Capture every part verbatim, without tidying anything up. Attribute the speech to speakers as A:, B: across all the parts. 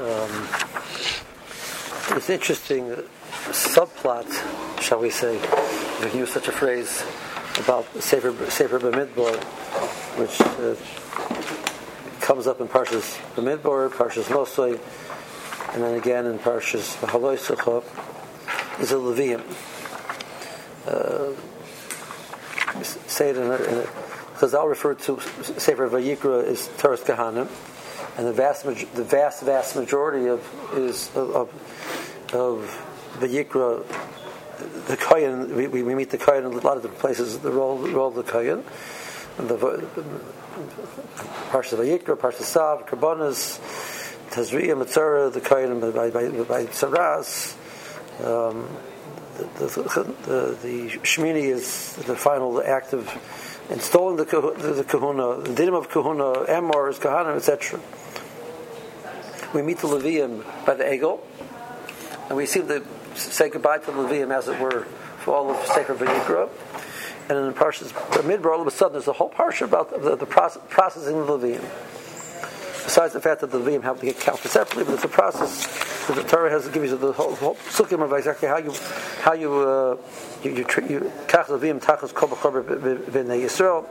A: Um, it's an interesting subplot, shall we say, if we can use such a phrase, about Sefer Sefer B'Midbar, which uh, comes up in Parshas B'Midbar, Parshas Nosoi, and then again in Parshas Haloisecha, is a Levium. Uh, say it in a, in a Chazal referred to Sefer Vayikra as Toras Kahanim, and the vast, the vast, vast majority of is of of, of Vayikra, the Kohen. We, we meet the Kohen in a lot of different places. The role, the role of the Kohen, and the Parshas Vayikra, Parshas Sav, Karbonos, Tazriya, Mitzvah, the Kohen by by by Tzaras. Um, the, the, the, the Shmini is the final act of installing the, the, the kahuna, the dinim of kahuna, emor is kahana, et cetera. We meet the Levium by the Egel, and we seem to say goodbye to the Levium, as it were, for all of Sefer Vayikra. And in the Parshas Midbar, all of a sudden, there's a whole parsha about the, the process, processing of the Levium. Besides the fact that the Levium have to get counted separately, but it's a process that the Torah has to give you the whole, whole sukkim of exactly how you how you uh, you you kach Levium tachas kol b'chor b'nei Yisrael.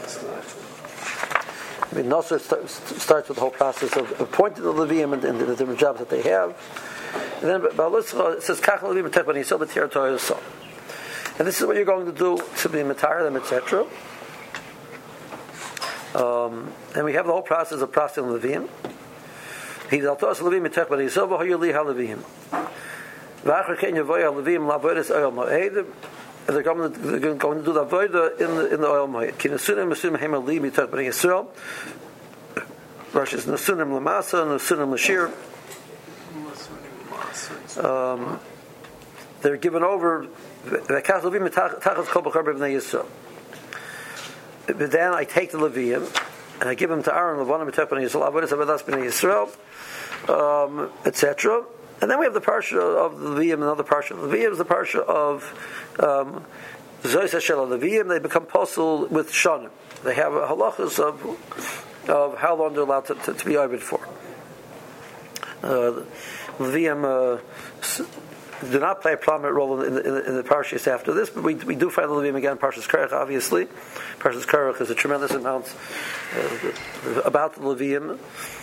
A: I mean, Nosor starts with the whole process of appointing the Levium and, and the different jobs that they have, and then Ba'aluscha it says kach Levium tech b'nei Yisrael b'tir Torah Yisrael, and this is what you're going to do to be matar them, et cetera. Um, and we have the whole process of processing Levium. He dal tos Levium tech b'nei Yisrael v'hoyu li ha-Levium. V'achar ken yavoy ha-Levium la'avodas oil mo'ed. They're going to, they're going to do the avodah in the in the oil mo'ed. Ki nesunim nesunim hem ali mitach b'nei Yisrael. Rosh is nesunim l'masa, nesunim l'shir. Um, they're given over. V'kas Levium tachas kol b'chor b'nei Yisrael. But then I take the Levium and I give them to Aaron, Levanim, B'tech B'nei Yisrael, Avodas Avadas B'nei Yisrael, um, et cetera. And then we have the parsha of the Levium, another parsha of the Levium is the parsha of um, Zois Hashel Levium. They become posel with Shanim. They have halachas of of how long they're allowed to, to, to be ovid for. Uh, Levium uh, do not play a prominent role in the, in the, in the parashas after this, but we we do find the Levium again in Parshas Korach, obviously. Parshas Korach is a tremendous amount uh, about the Levium.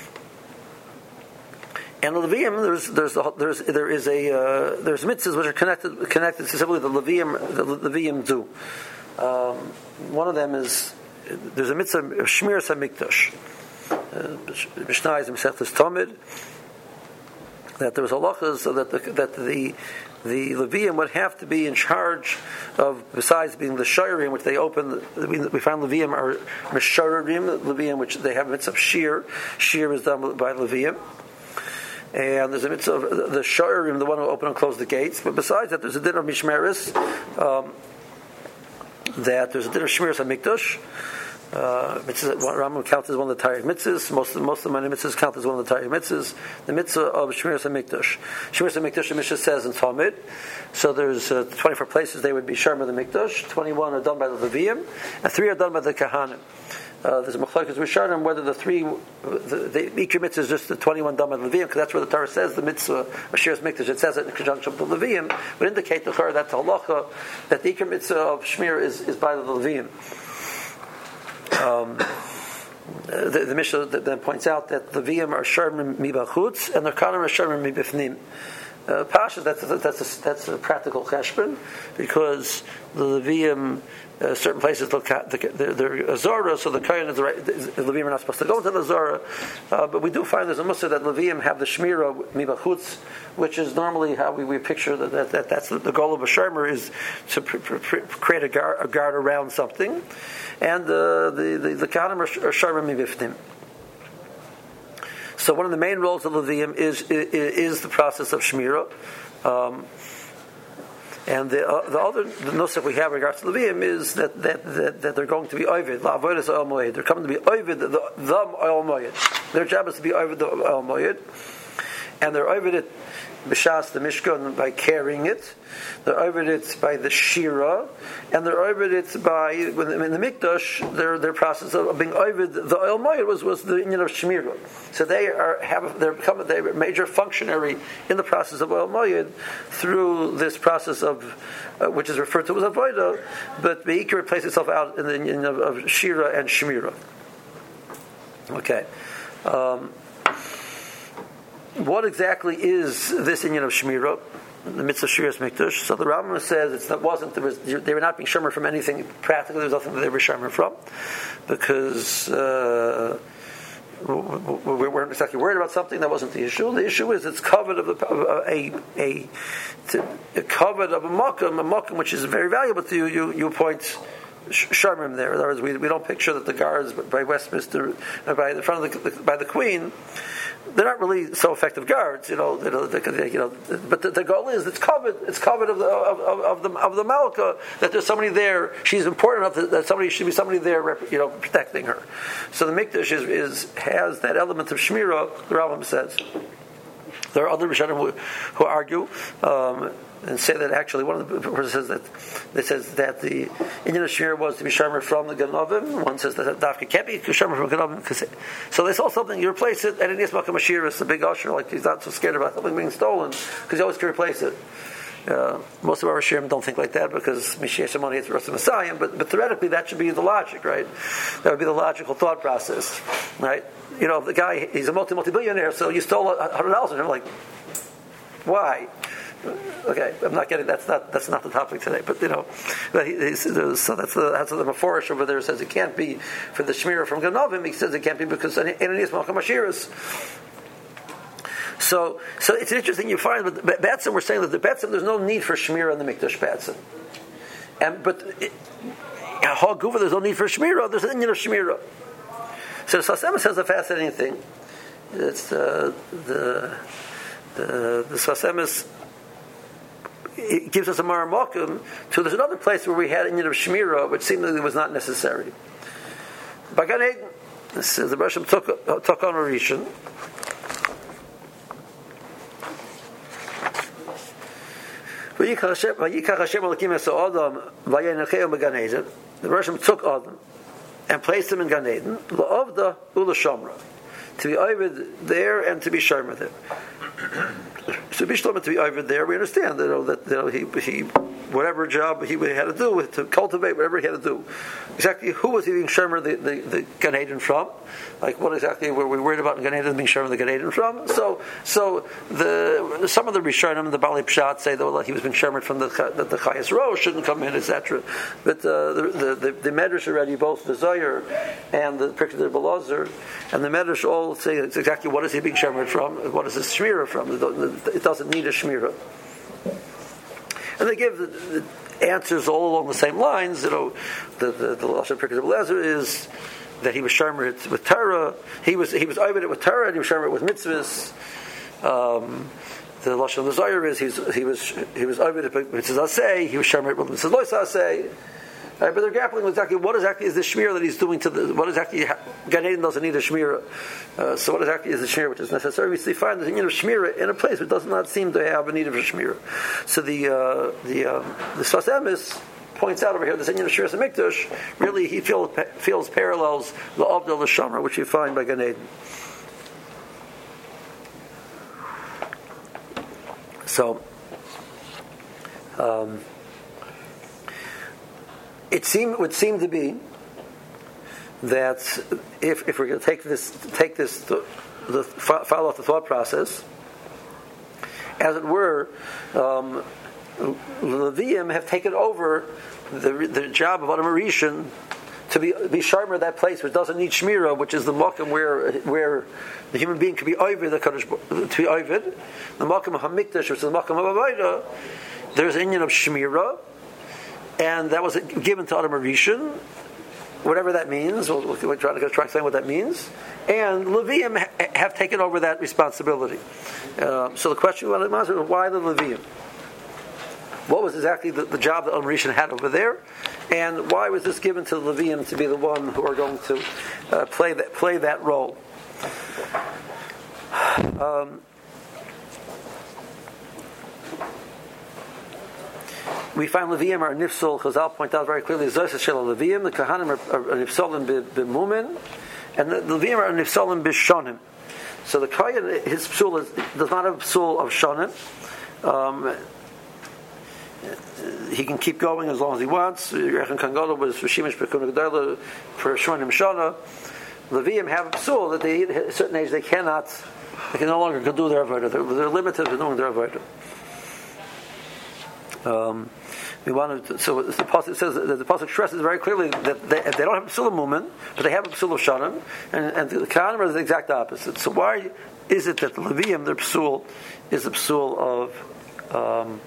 A: And the Levium, there's there's a, there's there is a uh, there's mitzvahs which are connected connected to simply the Levium the Levium do. Um, one of them is there's a mitzvah of Shmiras HaMikdash. Mishnah is Mesechtes Tamid. That there was halachas so that the, that the the Levium would have to be in charge of, besides being the Shairim, which they open. We, we find Levium are Mesharim, Levium, which they have a mitzvah of Shir. Shir is done by Levium. And there's a mitzvah of the Shairim, the one who open and close the gates. But besides that, there's a din of Mishmeris, um, that there's a din of Shmiras HaMikdash. Uh, Rambam counts as one of the Taryag mitzvahs. Most of, most of the many mitzvahs count as one of the Taryag mitzvahs. The mitzvah of Shmiras HaMikdash. Shmiras HaMikdash, the Mishnah says in Talmud. So there's uh, twenty-four places they would be Sharma the Mikdash. twenty-one are done by the Levium, and three are done by the Kahanim. Uh, there's a machlokes with Sharma whether the three, the, the each mitzvah is just the twenty-one done by the Levium, because that's where the Torah says the mitzvah of Shmiras HaMikdash. It says it in conjunction with the Levium, would indicate to her that the halacha that the ikar mitzvah of Shmir is, is by the Levium. Um, the, the Mishnah then points out that the Levium are Sharmim mibachutz and the Kahanim are Sharmim mibifnim. Uh, Pasha, that's a, that's a, that's a practical cheshbon, because the Levium, uh, certain places they're, they're Azora, so the Kohen is the right. The Levium are not supposed to go into the Azora, uh, but we do find there's a mussar that Levium have the Shmira mibachutz, which is normally how we, we picture that, that, that that's the, the goal of a Sharmer is to pr- pr- pr- create a guard, a guard around something, and uh, the the the Kahanim are Sharmer mibifnim. So one of the main roles of Levium is, is is the process of Shmira. Um, and the uh, the other the nusach we have in regards to Levium is that, that, that, that they're going to be ovid. La'avodas oil moed. They're coming to be ovid the, the, the oil moed. Their job is to be ovid the oil moed. And they're ovid it b'shas the Mishkan by carrying it. They're over it by the shira, and they're over it by when in the mikdash. Their their process of being over the oil moed was was the union of shmira. So they are have they're become a major functionary in the process of oil moed through this process of uh, which is referred to as avodah, but Beikar plays itself out in the union of, of shira and shmira. Okay. Um, what exactly is this inyan of Shmirah, the mitzvah Shiras Mikdash? So the Rambam says it's not, wasn't there was, they were not being shomer from anything practically. There was nothing that they were shomer from, because uh, we weren't exactly worried about something. That wasn't the issue. The issue is it's covered of, the, of a a, a covered of a makom, a makom which is very valuable to you. You you point Sharmim there. In other words, we, we don't picture that the guards by Westminster, uh, by the front of the, by the Queen, they're not really so effective guards, you know. You know, they, you know but the, the goal is it's covered. It's covered of the of, of, of the of the Malka, that there's somebody there. She's important enough that, that somebody should be somebody there, you know, protecting her. So the Mikdash is, is has that element of Shmirah. The Rambam says there are other Rishonim who, who argue. Um, And say that actually one of the person says that they says that the Inyan of Shmir was to be shomer from the Ganovim. One says that Dafka can't be shomer from Ganovim. So they saw something. You replace it, and in Yismael Kamashir, the big usher, like he's not so scared about something being stolen because you always can replace it. Uh, most of our Shirim don't think like that because Mishiach Shemoni is the Messiah, but but theoretically that should be the logic, right? That would be the logical thought process, right? You know, the guy, he's a multi multi billionaire, so you stole a hundred dollars, and I'm like, why? Okay, I'm not getting that's not that's not the topic today, but you know, but he, he, so that's the that's the Meforish over there says it can't be for the Shmirah from Ganovim. He says it can't be because in Ananias Malcham Ashiras. So, so it's interesting you find, but the Batson we're saying that the Batson there's no need for Shmirah in the Mikdash Batson, and but Haguva there's no need for Shmirah. There's an Indian of Shmirah. So the Sasema says a fascinating thing. It's uh, the the the Sasema is. It gives us a maramokum to there's another place where we had Inyan of Shmirah, which seemingly was not necessary. By Gan Eden, this is the Rishon took uh, took on a Rishon. Vayikach Hashem Elokim es Adam vayenecheu beGan Eden. The Rishon took Adam and placed him in Gan Eden, la'avda u'la'shamra, to be over there and to be shomer there. So Bishlam to be over there, we understand that, you know, that you know, he he whatever job he had to do with to cultivate whatever he had to do. Exactly who was he being shomer the, the, the Gan Eden from? Like what exactly were we worried about in Gan Eden being shomer the Gan Eden from? So so the some of the Rishonim, the Bali Pshat say that well, he was being shomer from the that the Chayas Rosh shouldn't come in, et cetera. But uh, the, the the the Medrash already, both the Zohar and the Pirkei Belazar and the Medrash all say it's exactly what is he being shomer from? What is his shmirah from? It doesn't need a shmirah. And they give the, the answers all along the same lines. You know, the the, the Lashon Pirkei Belazar is that he was shomer it with Torah. He was he was over it with Torah, and he was shomer it with mitzvahs. Um, the Lashon of the Zohar is he's, he was he was over it with mitzvahs aseh. He was shomer it with mitzvahs lo aseh. Right, but they're grappling with exactly what exactly is the shmir that he's doing to the what exactly Gan Eden doesn't need a shmir. Uh, so what exactly is the shmir which is necessary? We find there's a need of shmir in a place which does not seem to have a need of a shmir. So the uh, the um, the Sfas Emes points out over here the Inyan of Shiras Mikdash really he feels feels parallels the Avdol L'Shamra which you find by Gan Eden. So. Um, It seem would seem to be that if if we're going to take this take this the, the follow up the thought process, as it were, um, Levium have taken over the the job of Adam Rishon to be be sharmer that place which doesn't need shmirah, which is the makom where where the human being can be over the Kadosh to be over the makom of Hamikdash, which is the makom of Avodah. There's an inyan of shmirah. And that was given to Adam Rishon, whatever that means. We'll, we'll try to try to explain what that means. And Levium ha- have taken over that responsibility. Uh, so the question was, why the Levium? What was exactly the, the job that Adam Rishon had over there? And why was this given to the Levium to be the one who are going to uh, play that play that role? Um, We find Levium are nifsol. Chazal point out very clearly, Zoysa Shel Levium, the Kahanim are, are, are nifsolim b'mumin, and the Levium are nifsolim b'shonim. So the Kohen, his psul is, does not have a psul of shonim. Um, he can keep going as long as he wants. Rechem Kangola was for Shimish Bekuna Gedola for Shonim Shana. Levium have a psul that they, at a certain age, they cannot, they can no longer do their avodah. They're, they're limited to doing their avodah. Um, we want to, so the pasuk says that the pasuk stresses very clearly that they, they don't have a psul of mumen, but they have a psul of shanim, and, and the Kahanim is the exact opposite. So why is it that the Levium, their psul, is a psul of um,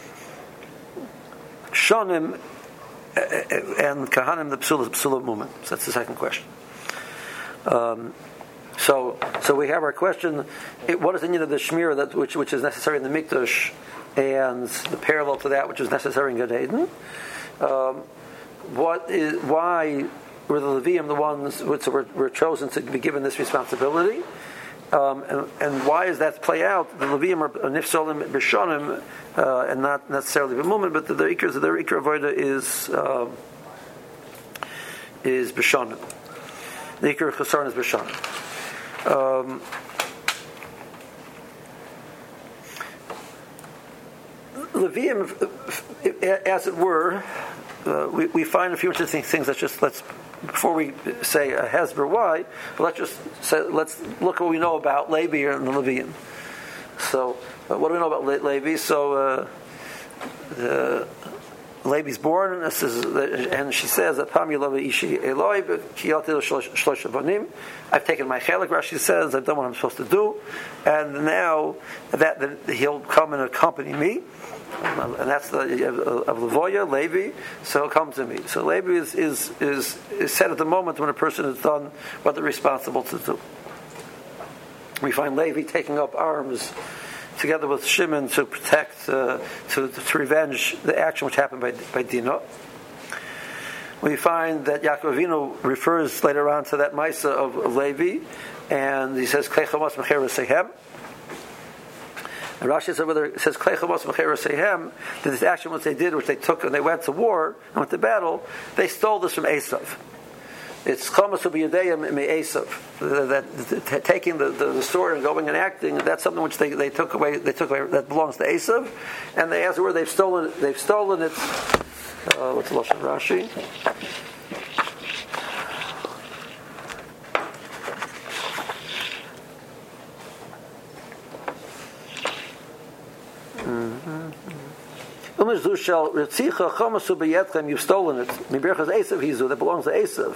A: shanim, and Kahanim, the psul is a psul of mumen? So that's the second question. Um, so, so we have our question: what is the need of the shmira that which which is necessary in the mikdash? And the parallel to that, which is necessary in Gan Eden. Um, what is why were the Levium the ones which were, were chosen to be given this responsibility? Um, and, and why does that play out? The Levium are nifsolim b'shonim, uh, and not necessarily b'mumin, but the ikar the ikar avoda is um, is b'shonim. The ikar chesaron is b'shonim. Um, Levium, as it were, uh, we, we find a few interesting things. Let's just let's before we say a hesber why, but let's just say let's look what we know about Levi and the Levium. So, uh, what do we know about Le- Levi? So, uh, uh, Levi's born, and, this is, and she says that Pam Yelova Ishi Eloi Kiyatil Shlosh Avanim. I've taken my chelik. Rashi says I've done what I'm supposed to do, and now that, that he'll come and accompany me. And that's the of Levoya, Levi. So come to me. So Levi is, is is is said at the moment when a person has done what they're responsible to do. We find Levi taking up arms together with Shimon to protect, uh, to to revenge the action which happened by by Dinah. We find that Yaakov Avinu refers later on to that Maisa of Levi, and he says Kleichamos Mecher Sehem. And Rashi says, whether it says Kleichamos Mecher Sehem, that this action which they did, which they took, and they went to war and went to battle, they stole this from Esav. It's Chamas Ubiyadeim Me Esav. That taking the, the, the sword and going and acting, that's something which they, they took away. They took away that belongs to Esav, and they, as it were, they've stolen. They've stolen it. Uh, what's the lashon Rashi? You've stolen it. That belongs to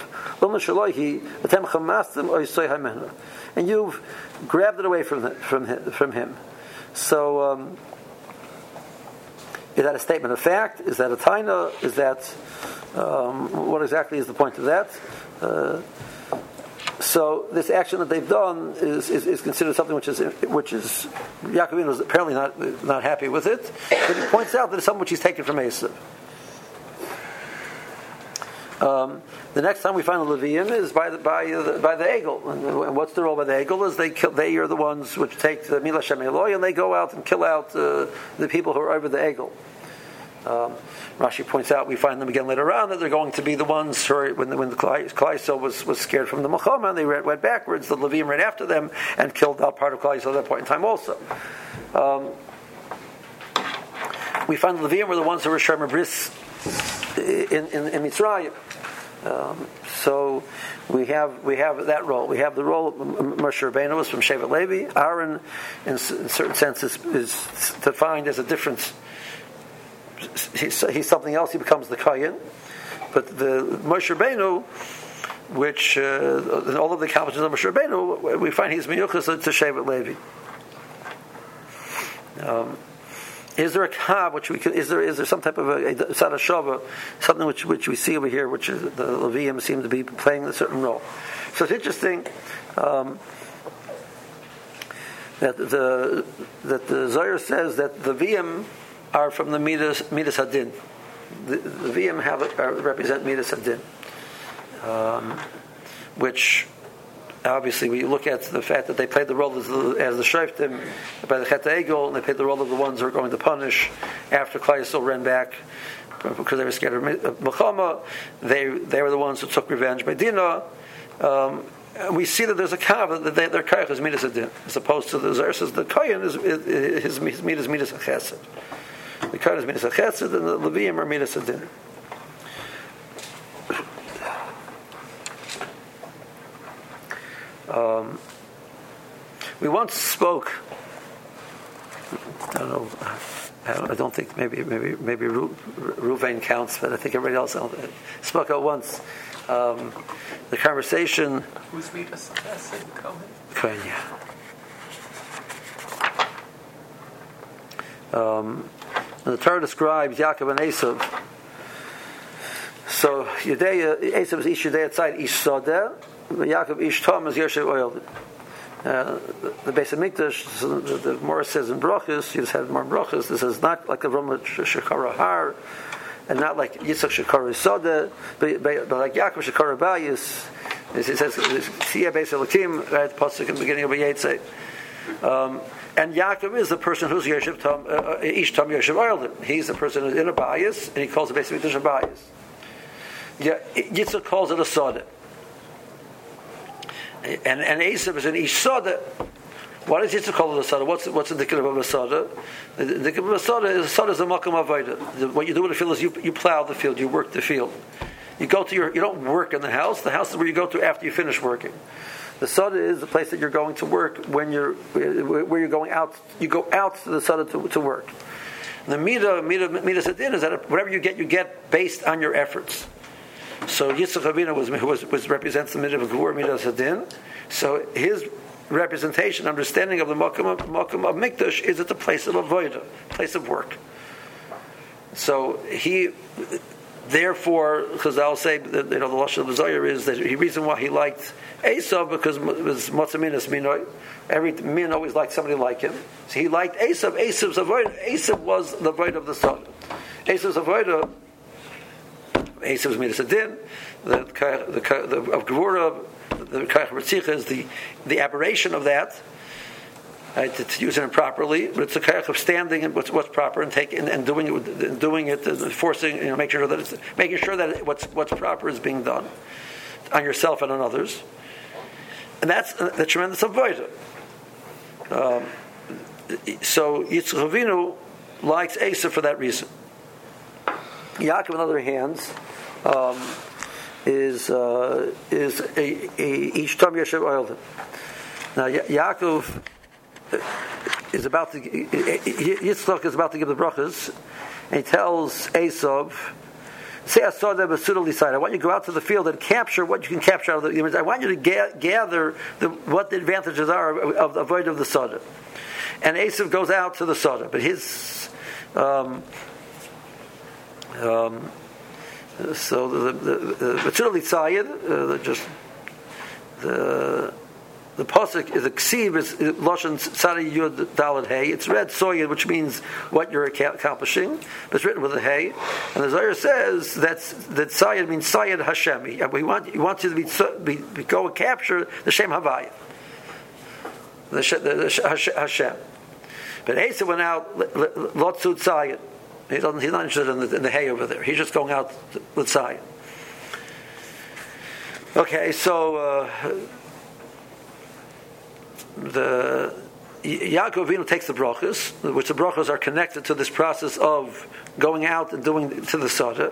A: Esav. And you've grabbed it away from the, from him, from him. So, um, is that a statement of fact? Is that a taina? Is that um, what exactly is the point of that? Uh, So this action that they've done is, is, is considered something which is which is Yaakov is apparently not not happy with it, but he points out that it's something which he's taken from Esav. Um, the next time we find the Levium is by the by the, by the Egel, and, and what's the role by the Egel is they kill, they are the ones which take the Milah Shem Eloi and they go out and kill out uh, the people who are over the Egel. Um, Rashi points out, we find them again later on, that they're going to be the ones who are, when the, when the Klal Yisrael was, was scared from the Milchama, and they ran, went backwards, the Levium ran after them and killed out part of Klal Yisrael at that point in time also. Um, we find the Levium were the ones who were Shermer Bris in, in, in Mitzrayim. Um, so we have we have that role. We have the role of Moshe Rabbeinu was from Shevet Levi. Aaron, in, in certain sense, is, is defined as a difference. He's, he's something else. He becomes the Kohen, but the Moshe Rabbeinu, which uh, all of the accomplishments of Moshe Rabbeinu, we find he's miyuchas to Shevet Levi. Um, is there a kav which we can, is there is there some type of a, a sadashava, something which which we see over here, which is the Levium seem to be playing a certain role? So it's interesting. Um, that the that the Zohar says that the Levium are from the Midas, Midas Hadin. The, the V M have uh, represent Midas Hadin, um, which obviously, we look at the fact that they played the role as the, as the Shreiftim by the Chet Egel, and they played the role of the ones who are going to punish after Klal Yisrael ran back because they were scared of Milchama. They they were the ones who took revenge by Dinah. Um, we see that there's a kav that they, their kayach is midas adin, as opposed to the Zer says the kohen is his his midas midas chesed. The kohen is midas chesed, and the Leviim are midas adin. Um, we once spoke. I don't know. I don't, I don't think maybe maybe maybe Ru, Ruvain counts, but I think everybody else spoke out once. Um, the conversation.
B: Who's midas chesed? Kohen.
A: Kohen, yeah. Um, and the Torah describes Yaakov and Esav. So Yudea, Esav is ish Yudea outside ish Sodeh. Yaakov ish Tom is Yershev Oil. Uh, the, the base of Mikdash, the, the Gemara says in Brachos, you just had more Brachos. This is not like a Roma Shekara Har, and not like Yitzchak Shekara Sodeh, but, but, but like Yaakov Shekara Bayis. It says, "Siya base Elokim," right? Pasuk in the beginning of Vayetze. Um, and Yaakov is the person who's Yershev Tom, uh, ish Tom Yershev Oil. He's the person who's in a Bayis, and he calls the base of Mikdash a Bayis. Yeah, Yitzchak calls it a Sodeh. And and Esav is an ish Sodeh. Why does Yitzchak call it a Sodeh? What's what's indicative of a Sodeh? The indicative of a Sodeh is a Sodeh is a Makom Avodah. What you do in the field is you you plow the field, you work the field. You go to your you don't work in the house. The house is where you go to after you finish working. The Sodeh is the place that you're going to work when you're where you're going out. You go out to the Sodeh to, to work. And the Midah Midah Midah Sadin is that whatever you get, you get based on your efforts. So Yitzchak Avinu was, was, was represents the midah of Gur, midah of Sadin. So his representation, understanding of the Makom of, Makom of Mikdash is at the place of avodah, place of work. So he, therefore, Chazal say that you know the lashon of the Zohar is that the reason why he liked Esav because it was matzaminas minoi. Every min always liked somebody like him. So he liked Esav. Esav's avodah. Esav was the avodah of the son. Esav's avodah. Esav is midas adin. The the the of Gevura, the Kayach Ritzicha is the the aberration of that. Right, to, to use it improperly, but it's a Kayach of standing and what's what's proper and taking and, and doing it, and doing it, and forcing, you know, making sure that it's making sure that it, what's what's proper is being done on yourself and on others, and that's uh, the tremendous avodah. Um, so Yitzchak Avinu likes Esav for that reason. Yaakov, on the other hand, um, is uh, is a, a each Tom Yeshev Oiled. Now ya- Yaakov is about to Yitzchak is about to give the brachas, and he tells Esav, "Say I saw them suitably side. I want you to go out to the field and capture what you can capture out of the. I want you to ga- gather the, what the advantages are of, of the avoid of the soda." And Esav goes out to the soda, but his um, Um, so the the the, the, the just the the pasuk is a ksiv is lashon tzadi yud dalad hay. It's read soyed, which means what you're accomplishing. But it's written with a hay, and the Zohar says that's that sayed means sayed Hashem. We want you want you to be, be, be go and capture the Shem Havayah, the, the, the Hashem. But Esav went out lotzut sayed. He doesn't. He's not interested in the, in the hay over there. He's just going out with Zion. Okay, so uh, the Yaakov Avinu takes the brachos, which the brachos are connected to this process of going out and doing to the soda.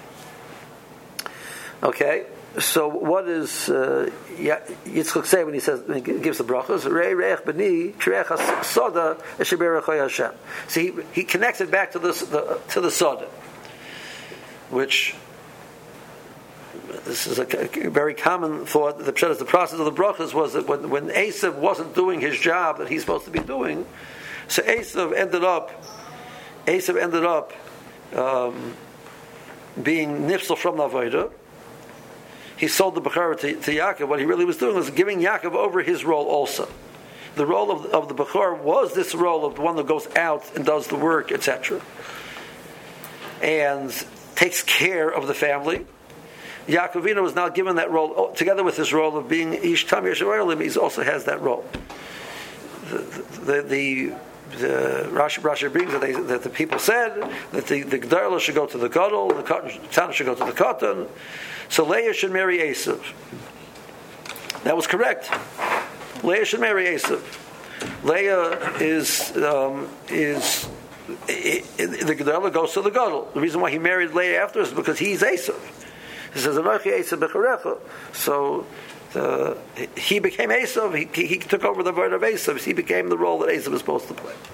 A: Okay, so what does uh, Yitzchak say when he says when he gives the brachos? Rei reich b'ni kreich soda esheberach Hashem. So he, he connects it back to this the, to the soda, which this is a, a very common thought. The pshat is the process of the brachos was that when when Esav wasn't doing his job that he's supposed to be doing, so Esav ended up Esav ended up um, being nifsel from the avodah. He sold the Bechara to, to Yaakov. What he really was doing was giving Yaakov over his role also. The role of, of the Bechara was this role of the one that goes out and does the work, et cetera, and takes care of the family. Yaakov Avinu was now given that role, together with his role of being Ish Tam Yesh Oilim, he also has that role. The, the, the, the Rashi, Rashi brings that, they, that the people said that the, the G'dayla should go to the Gadol, the Tana should go to the Katan, so Leah should marry Esav. That was correct. Leah should marry Esav. Leah is um, is it, it, the G'dayla goes to the Gadol. The reason why he married Leah after is because he's Esav. He says, "Anochi Esav b'charecha." So uh, he became Esav. He, he, he took over the word of Esav. He became the role that Esav was supposed to play.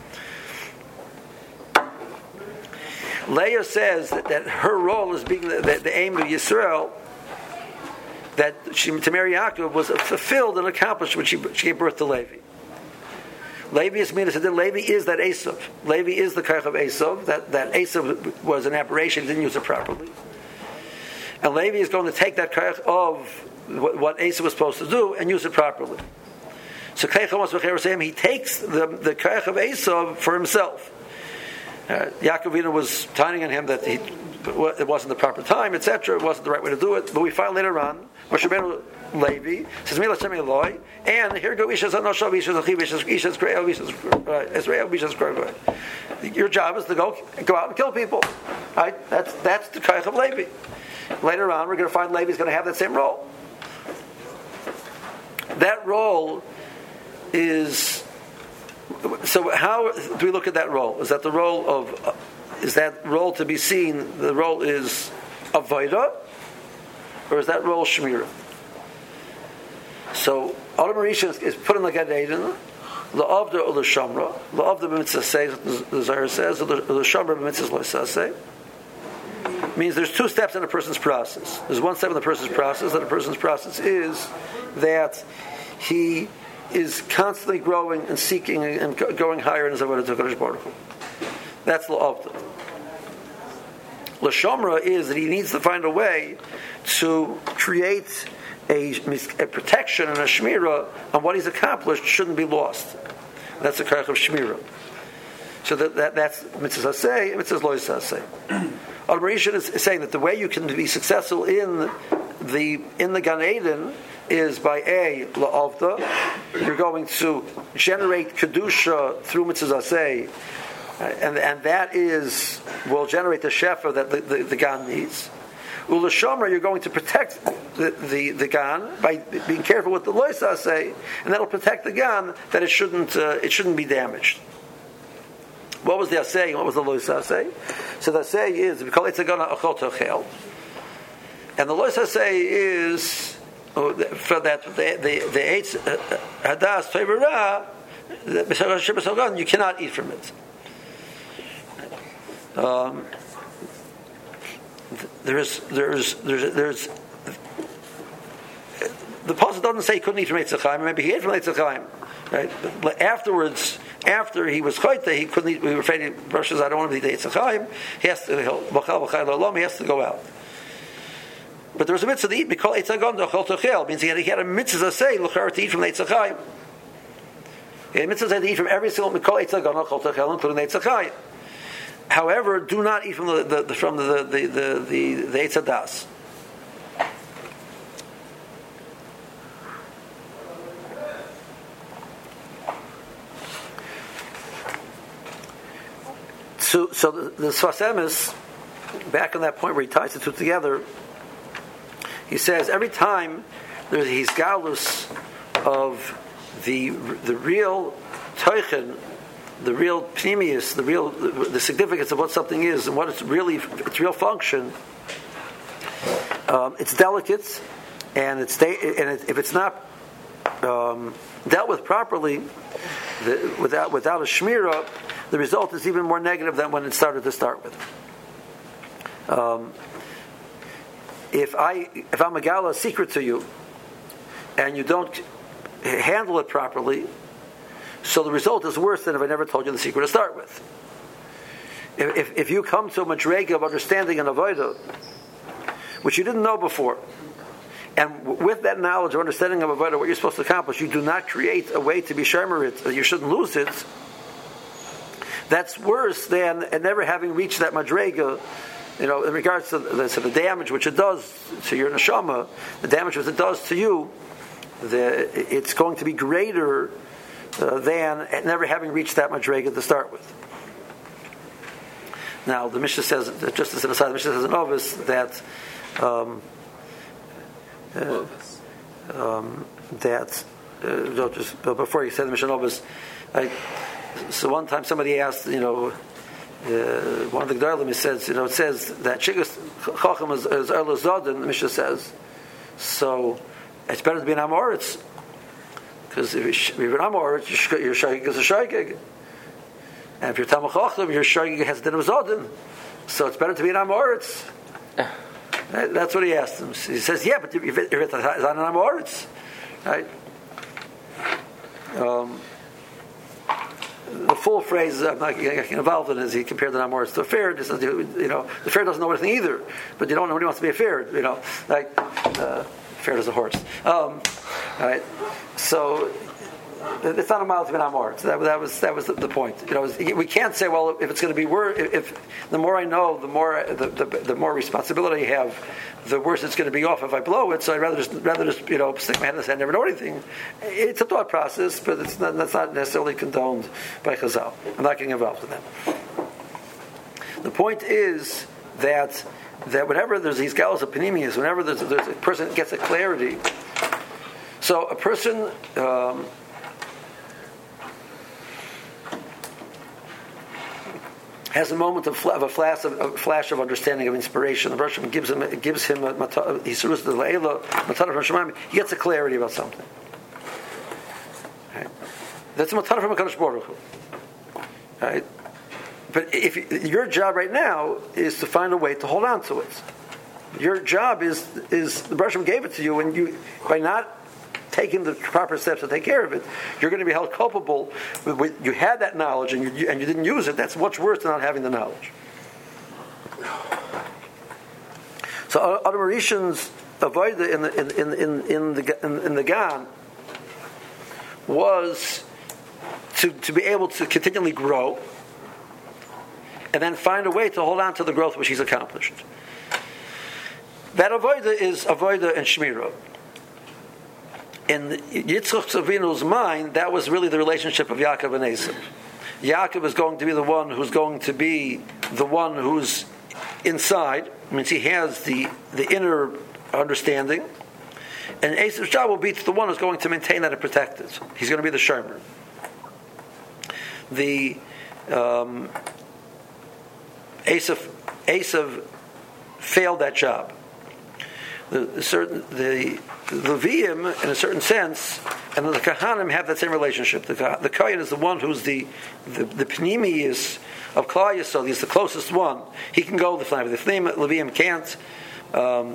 A: Leah says that, that her role as being the, the, the aim of Yisrael, that she, to marry Yaakov, was fulfilled and accomplished when she, she gave birth to Levi. Levi is Midas Hadin. Levi is that Esav. Levi is the Kach of Esav. That, that Esav was an aberration. He didn't use it properly. And Levi is going to take that Kach of what, what Esav was supposed to do and use it properly. So Kach Amos B'cher Sam, he takes the, the Kach of Esav for himself. Uh, Yaakov Avinu was telling on him that he, it wasn't the proper time, et cetera. It wasn't the right way to do it. But we find later on, Moshe Rabbeinu Levi says, "Mila Shem Eloi," and here go Ishas Anoshav, Ishas Achiv, Ishas Ishas Kreil, Ishas Israel, Ishas Kreil. Your job is to go go out and kill people. Right? That's that's the Kach of Levi. Later on, we're going to find Levi's going to have that same role. That role is. So how do we look at that role? Is that the role of? Uh, is that role to be seen? The role is avodah, or is that role shmira? So Adam Rishon is put in the Gan Eden, la'avda or l'shamra. La'avda b'mitzvah says, the Zohar says, l'shamra b'mitzvah lo'isaseh. Means there's two steps in a person's process. There's one step in the person's process, and the person's process is that he is constantly growing and seeking and going higher in his avodah to Kadosh Baruch Hu. That's la'avda. L'shamra is that he needs to find a way to create a, a protection and a shmira on what he's accomplished shouldn't be lost. That's the karach of shmira. So that, that that's mitzvah say, mitzvah lo yisaseh. Al Marishan is saying that the way you can be successful in the in the Gan Eden is by a la'avda. You're going to generate kedusha through mitzvah say, and and that is will generate the shefa that the, the, the Gan needs. U'l'shamra, you're going to protect the, the, the Gan by being careful with the loisa say, and that'll protect the Gan that it shouldn't uh, it shouldn't be damaged. What was the asay? What was the loisa say? So the asay is we call it tzagana achot ochel, and the loisa say is oh, for that the the the eitz hadas teivara the you cannot eat from it. Um, There's, there's, there's, there's. The pasuk doesn't say he couldn't eat from Eitz Chaim. Maybe he ate from Eitz Chaim, right? But afterwards, after he was chayta, he couldn't eat. We were afraid he brushes. I don't want to eat Eitz Chaim. He has to. He has to go out. But there was a mitzvah to eat. Because Eitz Chaim Ochel Tochel means he had, he had a mitzvah to say L'char to eat from Eitz Chaim. He had a mitzvah to eat from every single Mikol Eitz Chaim Ochel Tochel, including Eitz Chaim. However, do not eat from the, the, the from the the the the, the Eitz Hadas. So, so the, the Sfas Emes, back on that point where he ties the two together, he says every time there's he's galus of the the real teichen, the real pnimius, the real the significance of what something is and what it's really its real function. Um, it's delicate, and it's and it, if it's not um, dealt with properly, the, without without a shmira, the result is even more negative than when it started to start with. Um, if I if I'm a gala secret to you, and you don't handle it properly, so the result is worse than if I never told you the secret to start with. If, if, if you come to a madrega of understanding and avodah, which you didn't know before, and w- with that knowledge of understanding of avodah, what you're supposed to accomplish, you do not create a way to be shemer it, that you shouldn't lose it, that's worse than never having reached that madrega you know, in regards to the, to the damage which it does to your neshama, the damage which it does to you, the, it's going to be greater uh, than never having reached that much rega to start with. Now, the Mishnah says, just as an aside, the Mishnah says in Ovis that um, uh, um, that uh, just before you said the Mishnah Ovis, I, so one time somebody asked, you know, uh, one of the G'dalim says, you know, it says that Shigas Chacham is Erla Zodin, the Mishnah says, so it's better to be an Amoritz, because if you're an Amoritz, your Shaykh is a Shaykh. And if you're Talmud Chacham, your Shaykh has din of Zodin. So it's better to be an Amoritz. Right? That's what he asked him. He says, yeah, but if it's on an Amoritz, right? Um, the full phrase, I'm not getting involved in, is he compared the Amoritz to a fair. You know, the fair doesn't know anything either, but you don't know when he wants to be a fair. You know, like uh, fair as a horse. Um, right? So it's not a mile to be an Amoritz. That, that was that was the, the point. You know, we can't say, well, if it's going to be worse, if, if the more I know, the more the, the, the more responsibility I have, the worse it's going to be off if I blow it. So I'd rather just rather just you know stick my head in the sand, never know anything. It's a thought process, but it's not that's not necessarily condoned by Chazal. I'm not getting involved in that. The point is that that whenever there's these gallows of panemius, whenever there's, there's a person gets a clarity, so a person. Um, has a moment of, of a flash of a flash of understanding, of inspiration. The Rosh Hashanah gives him gives him a he serves the leila matana from Shemaim. He gets a clarity about something. Right? That's a matana from HaKadosh Baruch Hu. Right? But if your job right now is to find a way to hold on to it, your job is is the Rosh Hashanah gave it to you, and you by not taking the proper steps to take care of it, you're going to be held culpable. With, with, you had that knowledge and you, and you didn't use it. That's much worse than not having the knowledge. So Adam Rishon's avodah in the in in in, in the in, in the Gan was to to be able to continually grow and then find a way to hold on to the growth which he's accomplished. That avodah is avodah and shmirah. In Yitzchak Avinu's mind, that was really the relationship of Yaakov and Esav. Yaakov is going to be the one who's going to be the one who's inside. I mean, he has the, the inner understanding. And Esav's job will be the one who's going to maintain that and protect it. He's going to be the shomer. The um, Esav, Esav failed that job. The, the certain the The Leviim, in a certain sense, and the Kahanim have that same relationship. The, the Kohen is the one who's the the, the Pnimius of Klal Yisrael. He's the closest one. He can go the Flam. The Leviim can't. Um,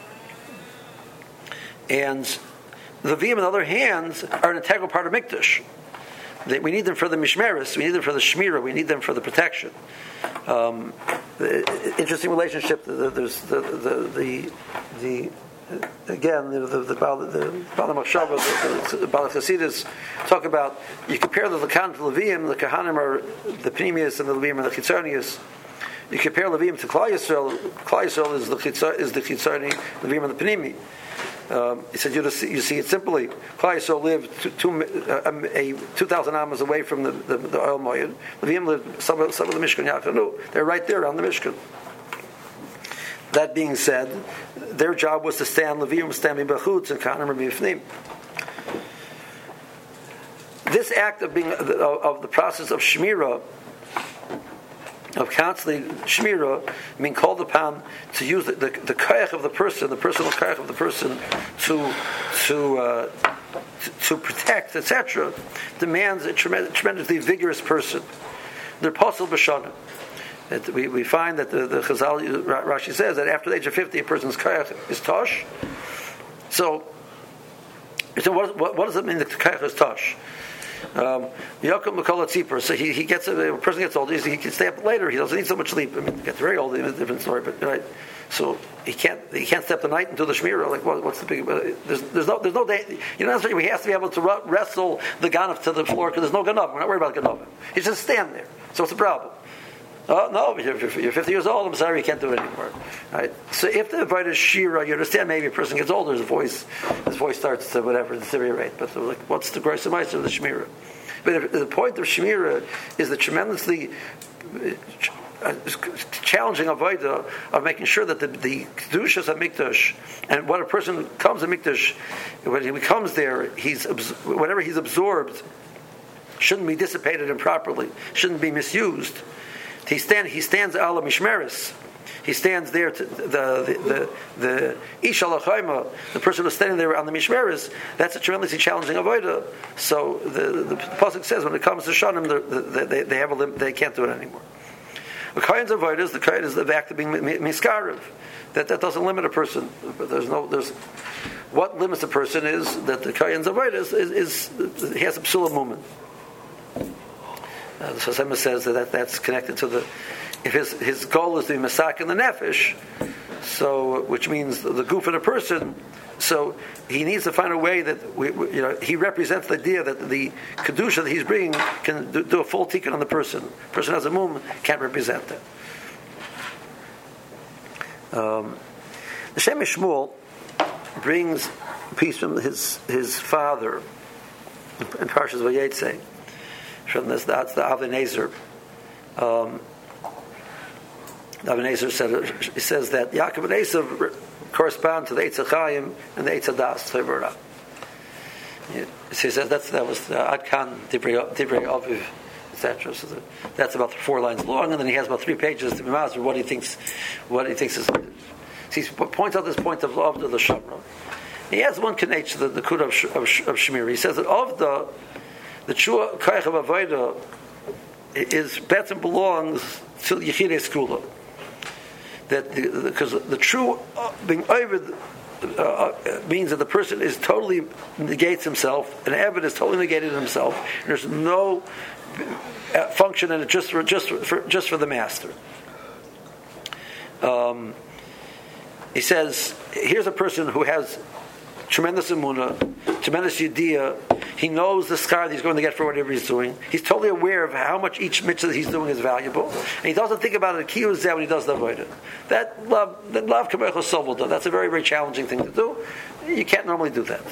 A: and the Leviim, on the other hand, are an integral part of Mikdash. They, we need them for the Mishmeris. We need them for the Shmira. We need them for the protection. Um, the, interesting relationship. The, there's the the the, the Again, the the the Baal the Baal Machshava, the, the Baal Chasidus talk about. You compare the Lekan to Leviim. The Kahanim are the Pnimius, and the Leviim are the Chitzonius. You compare Leviim to Klal Yisrael. Klal Yisrael is the Chitzoni, is the Chitzoni. Leviim are the Pnimi. Um, he said you see, you see it simply. Klal Yisrael lived two, two, uh, a two thousand amas away from the the, the oil moyed. Leviim lived some of, some of the Mishkan Yachanu. They're right there on the Mishkan. That being said, their job was to stand Leviim, stand B'chutz, and Kahanim B'fnim. This act of being of, of the process of shmira, of constantly shmira, being called upon to use the, the, the koyach of the person, the personal koyach of the person, to to uh, to, to protect, et cetera, demands a tremendous, tremendously vigorous person. They're possible b'shana. It, we, we find that the, the Chazal, Rashi says that after the age of fifty, a person's koyach is tosh. So, so what, what, what does it mean that the koyach is tosh? Yaakov Mekol Tzipor. So he, he gets a, a person gets old. He can stay up later. He doesn't need so much sleep. I mean, he gets very old. It's a different story. But right, so he can't he can't step the night into the shmira. Like what, what's the big? There's, there's no there's no day. You know, he has to be able to wrestle the ganav to the floor because there's no ganav. We're not worried about ganav. He just stand there. So what's the problem? Oh, no, you're, you're fifty years old, I'm sorry, you can't do it anymore. Right? So if the avodah is shira, you understand maybe a person gets older, his voice his voice starts to whatever, deteriorate. But like, what's the gross amount of the shmira? But if, the point of shmira is the tremendously uh, challenging avodah of making sure that the, the kedushas of mikdash, and when a person comes to mikdash, when he comes there, he's whatever he's absorbed shouldn't be dissipated improperly, shouldn't be misused. He stand he stands ala mishmeris. He stands there to the the the, the ish alachaima, the person who's standing there on the mishmeris. That's a tremendously challenging avodah. So the the pasuk says when it comes to shanim, the, the, they they have a lim- they can't do it anymore. The kinds of avodas, the kind is the act of being miskarev. That that doesn't limit a person. There's no there's what limits a person is that the kinds of avodas is, is, is he has a psula movement. Uh, the Sosema says that, that that's connected to the if his his goal is to be masak in the nefesh, so which means the, the goof of the person. So he needs to find a way that we, we, you know he represents the idea that the kedusha that he's bringing can do, do a full tikkun on the person. The person has a mum can't represent that. Um, the Shem Shmuel brings a piece from his his father in Parshas Vayetze. From this, that's the Avenezer. Um, the Avenezer said he says that Yaakov and Esav correspond to the Eitz HaChaim and the Eitz HaDas Tevurah. He says that that's, that was Ad Kan Divrei Aviv, et cetera. So the, that's about four lines long, and then he has about three pages to be master what he thinks. What he thinks is. So he points out this point of of the Shamra. He has one connection to the, the Kudah of, of, of Shemir. He says that of the The true kaich of avodah is better belongs to Yechidei Skula. That because the, the, the true uh, being over uh, means that the person is totally negates himself, and Eved is totally negated himself. And there's no uh, function in it just for just for just for the master. Um, he says, here's a person who has tremendous emunah, tremendous yediyah. He knows the schar that he's going to get for whatever he's doing. He's totally aware of how much each mitzvah that he's doing is valuable, and he doesn't think about it kiyuz when he does the avodah. That love, that love kamecha sovelda. That's a very, very challenging thing to do. You can't normally do that.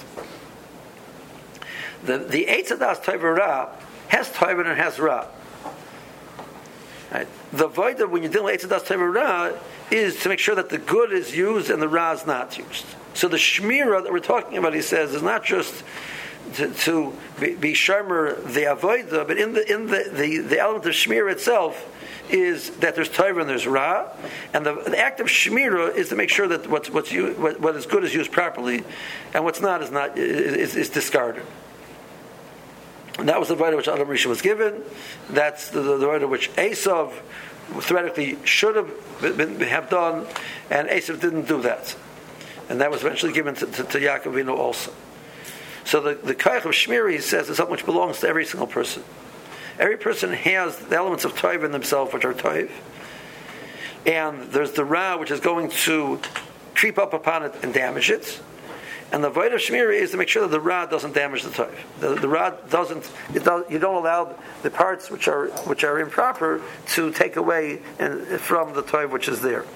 A: The the eitz hadas tevurah has tevur and has ra. Right? The avodah when you're dealing with eitz hadas tevurah is to make sure that the good is used and the ra is not used. So the shmira that we're talking about, he says, is not just to, to be, be shomer the avodah, but in the in the, the, the element of shmira itself is that there's taiva and there's ra, and the, the act of shmira is to make sure that what's what's used, what, what is good is used properly, and what's not is not is, is discarded. And that was the avodah which Adam Rishon was given. That's the, the, the avodah which Esav theoretically should have been, have done, and Esav didn't do that. And that was eventually given to, to, to Yaakov Avinu also. So the, the kaich of Shmiri, he says, is something which belongs to every single person. Every person has the elements of Tov in themselves, which are Tov. And there's the Ra, which is going to creep up upon it and damage it. And the void of Shmiri is to make sure that the Ra doesn't damage the Tov. The, the Ra doesn't, it does, you don't allow the parts which are which are improper to take away and, from the Tov which is there.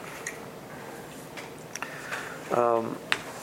A: Um,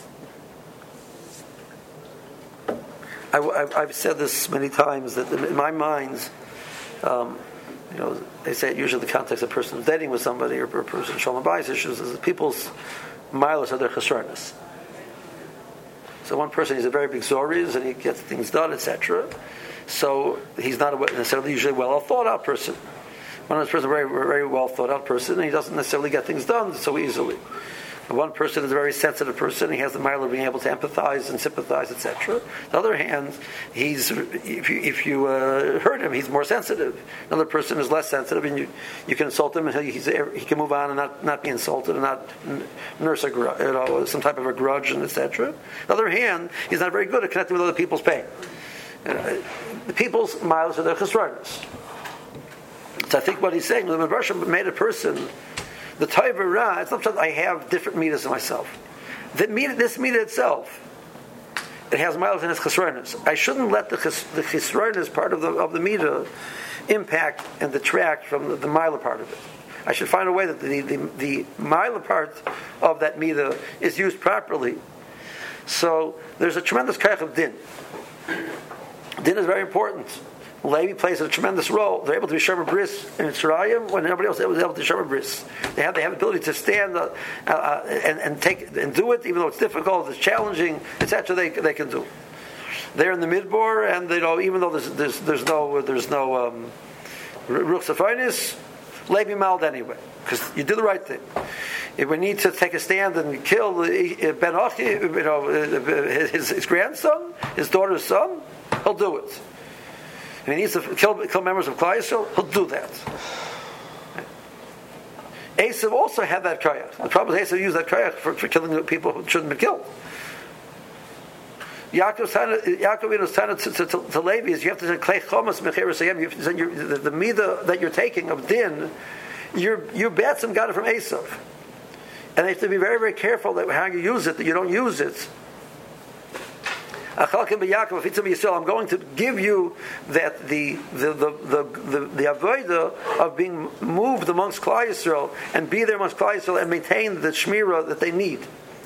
A: I, I've said this many times that in my mind, um, you know, they say usually the context of a person dating with somebody or a person shalom bayis issues is people's milas are their chesronos. So one person is a very big zoriz and he gets things done, et cetera. So he's not a necessarily usually well thought out person. One of those persons is a very very well thought out person and he doesn't necessarily get things done so easily. One person is a very sensitive person. He has the mile of being able to empathize and sympathize, et cetera. On the other hand, he's if you, if you uh, hurt him, he's more sensitive. Another person is less sensitive, and you, you can insult him, and he, he's, he can move on and not, not be insulted and not nurse a grudge, you know, some type of a grudge, and et cetera. On the other hand, he's not very good at connecting with other people's pain. You know, the people's miles are their chesronos. So I think what he's saying, the Medrash made a person. The Taiva Ra, it's not just I have different midas in myself. The mida, this mida itself, it has miles in its chesronos. I shouldn't let the, chis, the chesronos part of the of the mida impact and detract from the, the milah part of it. I should find a way that the the, the milah part of that midah is used properly. So there's a tremendous kayach of din. Din is very important. Levi plays a tremendous role. They're able to be shomer bris in Mitzrayim when nobody else was able to shomer bris. They have they have the ability to stand uh, uh, and and take and do it, even though it's difficult, it's challenging, et cetera. They they can do. They're in the midbar, and they know even though there's there's, there's no there's no um, ruch safanis, Levi maled anyway because you did the right thing. If we need to take a stand and kill Ben Achi, you know, his, his grandson, his daughter's son, he'll do it. If he needs to kill, kill members of Klal Yisrael, he'll do that. Esav also had that koyach. The problem is Esav used that koyach for, for killing people who shouldn't be killed. Yaakov's Yaakov's tana to, to, to, to Levi is you have to say klei chomas mecheres hayem. You have to say the, the midah that you're taking of din. You're you batsam got it from Esav, and they have to be very very careful that how you use it, that you don't use it. I'm going to give you that the the the the, the, the avodah of being moved amongst Klal Yisrael and be there amongst Klal Yisrael and maintain the shmira that they need.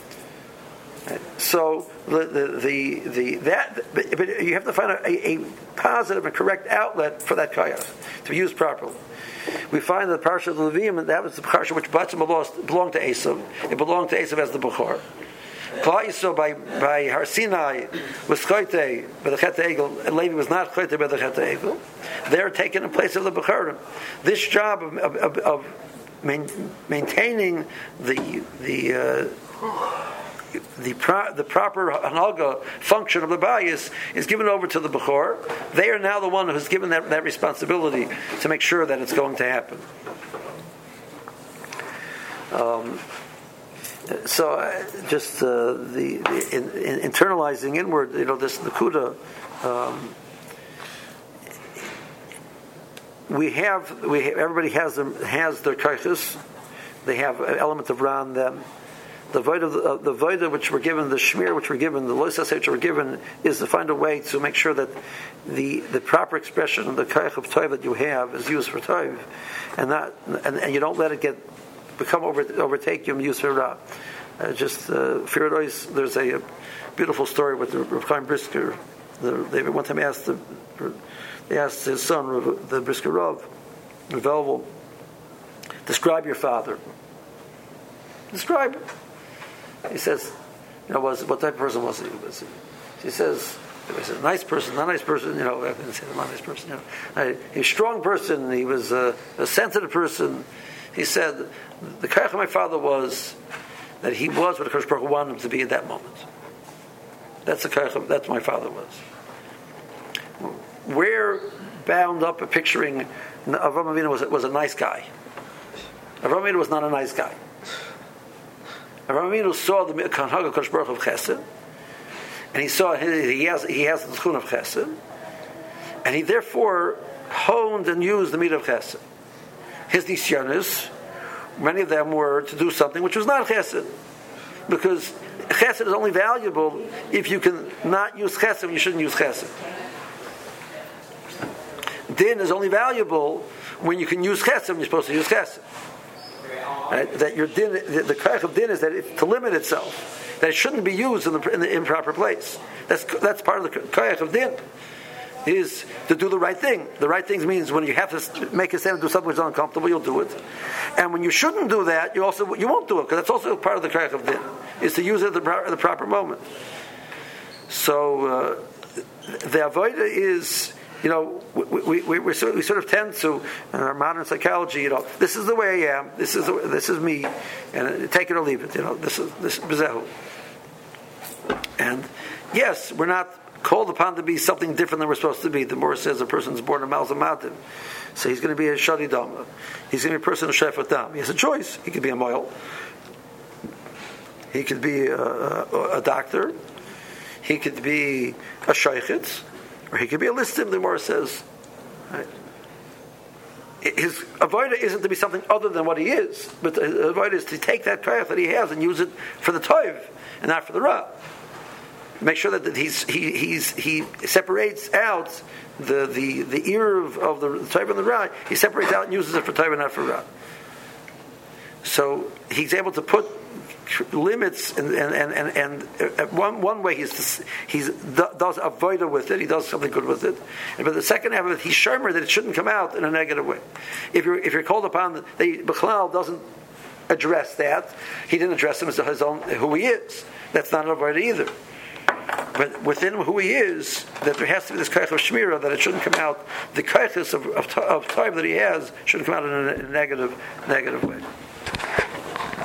A: So the the the, the that but, but you have to find a, a positive and correct outlet for that kayach to be used properly. We find that the parsha of the Levium, and that was the parsha which Batzim belonged to Esav. It belonged to Esav as the Bechor. Klal Yisrael by by Har Sinai was choytei by the Chet Egel, and Levi was not choytei by the Chet Egel. They're taken in place of the Bechorim. This job of, of, of, of main, maintaining the the uh, the pro, the proper hanaga function of the bayis is given over to the Bechor. They are now the one who's given that, that responsibility to make sure that it's going to happen. Um, So, uh, just uh, the, the in, in, internalizing inward, you know, this nakuda. Um, we have, we have, everybody has them, has their kaiches. They have an element of ra in them. The void of the, uh, the voida which were given, the shmir which were given, the loisas which were given, is to find a way to make sure that the the proper expression of the kaich of toiv that you have is used for toiv, and not and, and you don't let it get. Become over, overtake you and use for ra. Uh, just uh, there's a, a beautiful story with the Rav Chaim Brisker. The, they one time asked the, they asked his son, the Brisker Rav, Rav Elvel, describe your father. Describe. He says, you know, was what type of person was he? Was he? He says. He was a nice person, not a nice person, you know. I didn't say not a nice person. You know, a, a strong person. He was a, a sensitive person. He said, the kaich of my father was that he was what the Kadosh Baruch Hu wanted him to be at that moment. That's the kaich of, that's what my father was. We're bound up in picturing Avraham Avinu was, was a nice guy. Avraham Avinu was not a nice guy. Avraham Avinu saw the Kanhag of Kadosh Baruch Hu of Chesed, and he saw he has he has the Tchun of Chesed, and he therefore honed and used the midah of Chesed. His nisyonos, many of them were to do something which was not chesed, because chesed is only valuable if you can not use chesed when you shouldn't use chesed. Din is only valuable when you can use chesed when you're supposed to use chesed. Right? That your din, the, the kaich of din is that it, to limit itself, that it shouldn't be used in the, in the improper place. That's that's part of the kaich of din. Is to do the right thing. The right thing means when you have to make a stand and do something which is uncomfortable, you'll do it. And when you shouldn't do that, you also you won't do it, because that's also part of the kaich of din, is to use it at the, pro- the proper moment. So uh, the avodah is, you know, we we, we, we, sort of, we sort of tend to, in our modern psychology, you know, this is the way I am, this is the, this is me, and take it or leave it. You know, this is this is bizehu. And yes, we're not called upon to be something different than we're supposed to be. The Morah says a person's born a Malzamatim, so he's going to be a Shadi Dama. He's going to be a person of Shefat Dam. He has a choice. He could be a Moil. He could be a, a, a doctor. He could be a Shaychitz. Or he could be a Listim, the Morah says. Right? His avodah isn't to be something other than what he is, but his avodah is to take that kayak that he has and use it for the toiv and not for the ra. make sure that, that he's he he's he separates out the the the ear of, of the Torah and the Ra. He separates out and uses it for Torah, not for Ra. So he's able to put limits, and and and, and, and one one way he's he's does avoida with it. He does something good with it, and but the second half of it, he's shomer that it shouldn't come out in a negative way. If you're if you're called upon, that Bechlal doesn't address that. He didn't address him as his own who he is. That's not an avoida either. But within who he is, that there has to be this kaich of shmira, that it shouldn't come out. The kaiches of, of, of time that he has shouldn't come out in a, in a negative negative way.